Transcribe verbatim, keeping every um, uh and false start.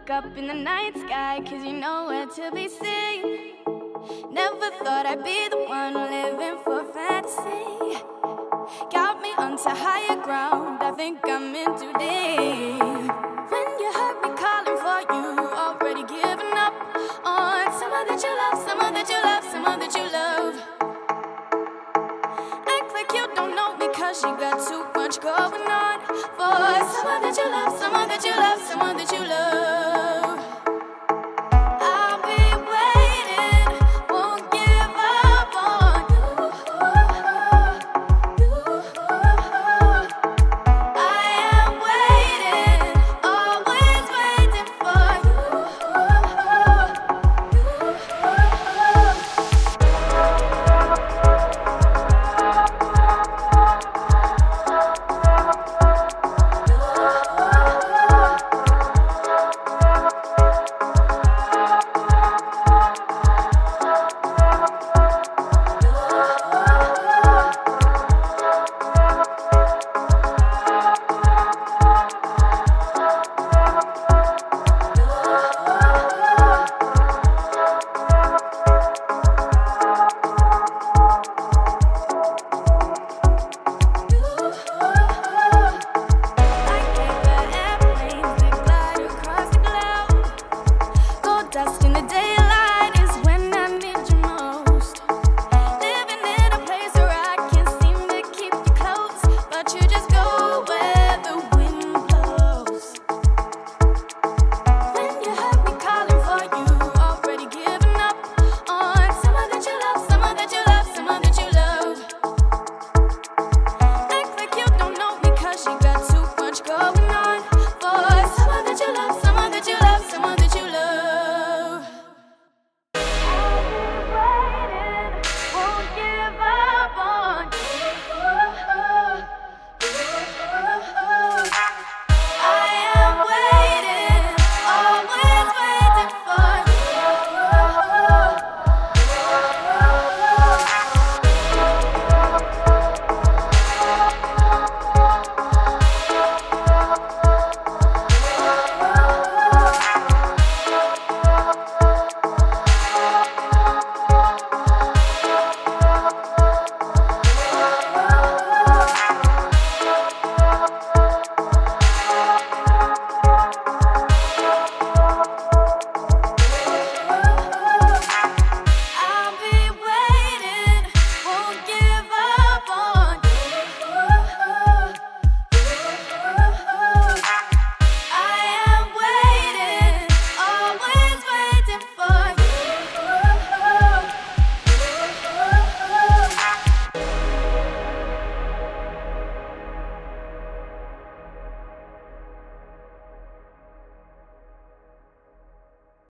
look up in the night sky, cause you know where to be seen. Never thought I'd be the one living for fantasy. Got me onto higher ground, I think I'm in too deep. When you heard me calling for you, already giving up on someone that you love, someone that you love, someone that you love. Act like you don't know me, cause you got too much going on. For someone that you love, someone that you love, someone that you love.